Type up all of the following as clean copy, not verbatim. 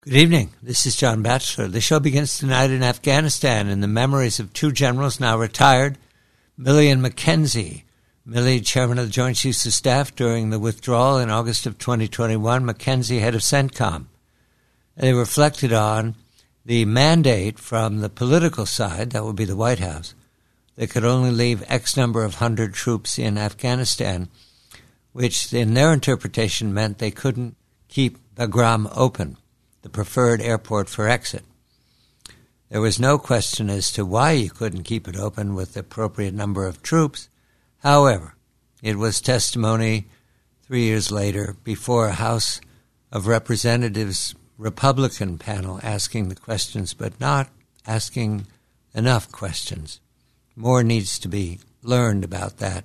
Good evening. This is John Batchelor. The show begins tonight in Afghanistan in the memories of two generals now retired, Milley and Mackenzie. Milley, chairman of the Joint Chiefs of Staff during the withdrawal in August of 2021, Mackenzie, head of CENTCOM. They reflected on the mandate from the political side, that would be the White House, that could only leave X number of 100 troops in Afghanistan, which in their interpretation meant they couldn't keep Bagram open, the preferred airport for exit. There was no question as to why you couldn't keep it open with the appropriate number of troops. However, it was testimony 3 years later before a House of Representatives Republican panel asking the questions, but not asking enough questions. More needs to be learned about that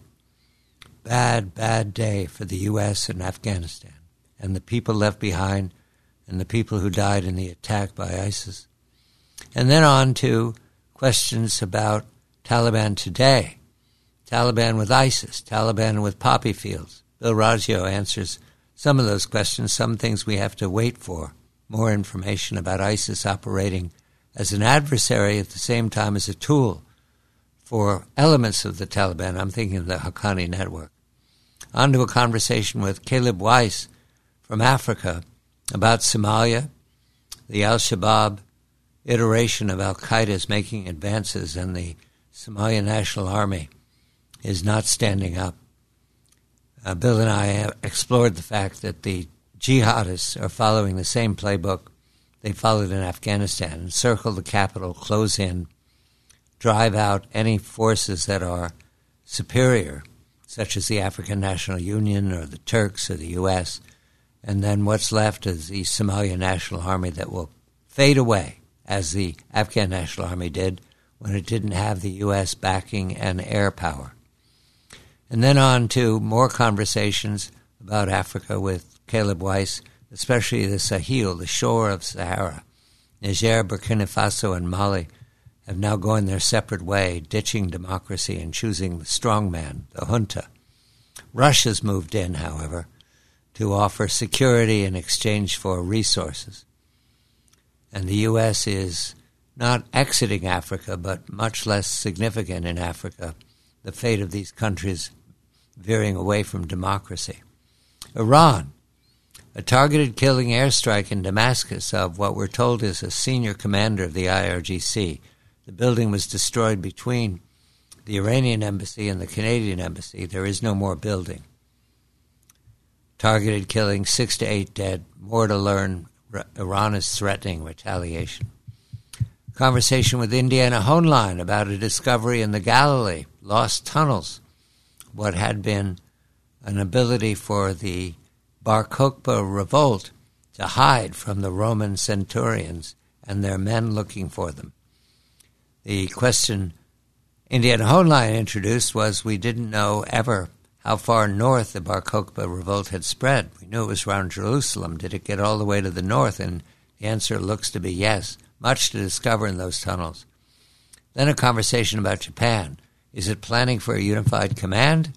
bad day for the U.S. and Afghanistan and the people left behind and the people who died in the attack by ISIS. And then on to questions about Taliban today, Taliban with ISIS, Taliban with poppy fields. Bill Raggio answers some of those questions, some things we have to wait for, more information about ISIS operating as an adversary at the same time as a tool for elements of the Taliban. I'm thinking of the Haqqani network. On to a conversation with Caleb Weiss from Africa about Somalia, the al-Shabaab iteration of al-Qaeda is making advances and the Somalia National Army is not standing up. Bill and I have explored the fact that the jihadists are following the same playbook they followed in Afghanistan: encircle the capital, close in, drive out any forces that are superior, such as the African National Union or the Turks or the U.S., and then what's left is the Somalia National Army that will fade away, as the Afghan National Army did when it didn't have the U.S. backing and air power. And then on to more conversations about Africa with Caleb Weiss, especially the Sahel, the shore of Sahara. Niger, Burkina Faso, and Mali have now gone their separate way, ditching democracy and choosing the strongman, the junta. Russia's moved in, however, to offer security in exchange for resources. And the U.S. is not exiting Africa, but much less significant in Africa, the fate of these countries veering away from democracy. Iran, a targeted killing airstrike in Damascus of what we're told is a senior commander of the IRGC. The building was destroyed between the Iranian embassy and the Canadian embassy. There is no more building. Targeted killing, 6 to 8 dead. More to learn. Iran is threatening retaliation. Conversation with Indiana Hoenlein about a discovery in the Galilee, lost tunnels. What had been an ability for the Bar Kokhba revolt to hide from the Roman centurions and their men looking for them. The question Indiana Hoenlein introduced was we didn't know ever how far north the Bar Kokhba revolt had spread. We knew it was around Jerusalem. Did it get all the way to the north? And the answer looks to be yes. Much to discover in those tunnels. Then a conversation about Japan. Is it planning for a unified command?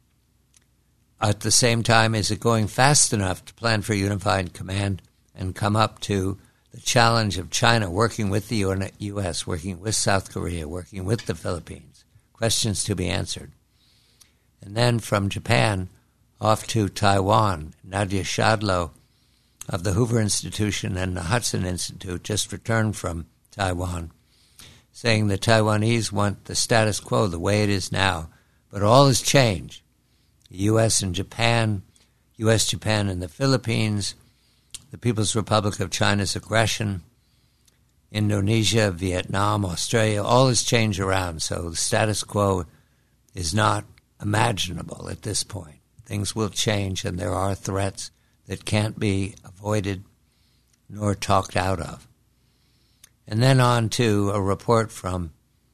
At the same time, is it going fast enough to plan for a unified command and come up to the challenge of China working with the U.S., working with South Korea, working with the Philippines? Questions to be answered. And then from Japan off to Taiwan, Nadia Shadlow of the Hoover Institution and the Hudson Institute just returned from Taiwan, saying the Taiwanese want the status quo the way it is now, but all has changed. The U.S. and Japan, U.S., Japan, and the Philippines, the People's Republic of China's aggression, Indonesia, Vietnam, Australia, all has changed around, so the status quo is not imaginable at this point. Things will change, and there are threats that can't be avoided nor talked out of. And then on to a report from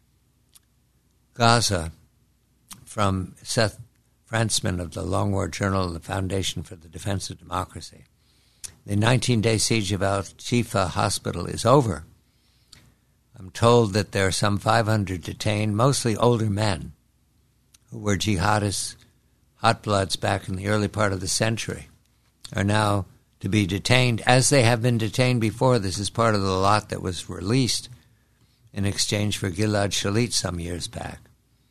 Gaza from Seth Frantzman of the Long War Journal and the Foundation for the Defense of Democracy. The 19-day siege of Al-Shifa Hospital is over. I'm told that there are some 500 detained, mostly older men, who were jihadists, hot bloods back in the early part of the century, are now to be detained, as they have been detained before. This is part of the lot that was released in exchange for Gilad Shalit some years back.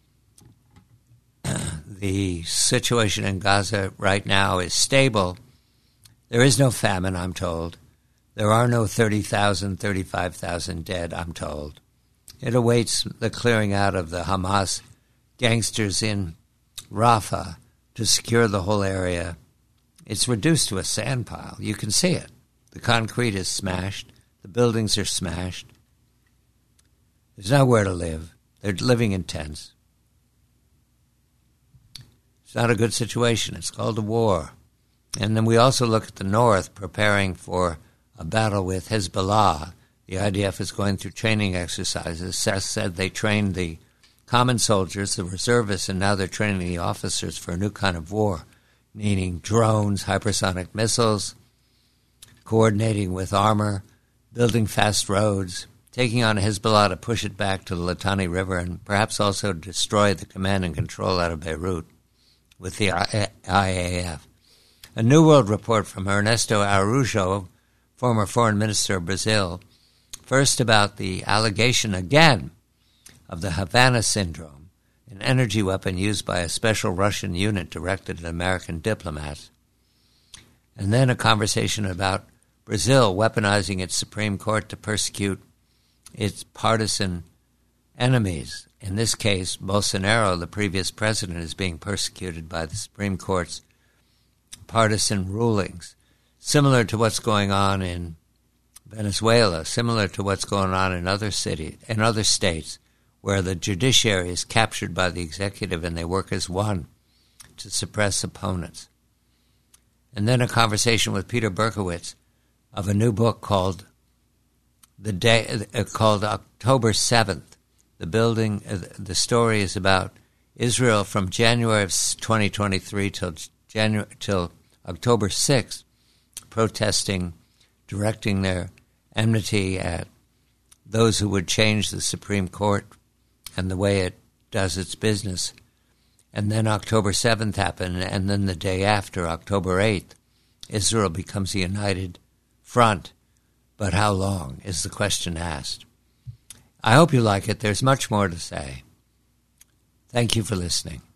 The situation in Gaza right now is stable. There is no famine, I'm told. There are no 30,000, 35,000 dead, I'm told. It awaits the clearing out of the Hamas gangsters in Rafah to secure the whole area. It's reduced to a sand pile. You can see it. The concrete is smashed. The buildings are smashed. There's nowhere to live. They're living in tents. It's not a good situation. It's called a war. And then we also look at the north, preparing for a battle with Hezbollah. The IDF is going through training exercises. Seth said they trained the common soldiers, the reservists, and now they're training the officers for a new kind of war, meaning drones, hypersonic missiles, coordinating with armor, building fast roads, taking on Hezbollah to push it back to the Litani River, and perhaps also destroy the command and control out of Beirut with the IAF. A New World report from Ernesto Araújo, former foreign minister of Brazil, first about the allegation again of the Havana Syndrome, an energy weapon used by a special Russian unit directed at American diplomats. And then a conversation about Brazil weaponizing its Supreme Court to persecute its partisan enemies. In this case, Bolsonaro, the previous president, is being persecuted by the Supreme Court's partisan rulings, similar to what's going on in Venezuela, similar to what's going on in other cities, in other states, where the judiciary is captured by the executive and they work as one to suppress opponents. And then a conversation with Peter Berkowitz of a new book called October 7th. The story is about Israel from January of 2023 till October 6th, protesting, directing their enmity at those who would change the Supreme Court and the way it does its business. And then October 7th happened, and then the day after, October 8th, Israel becomes a united front. But how long is the question asked? I hope you like it. There's much more to say. Thank you for listening.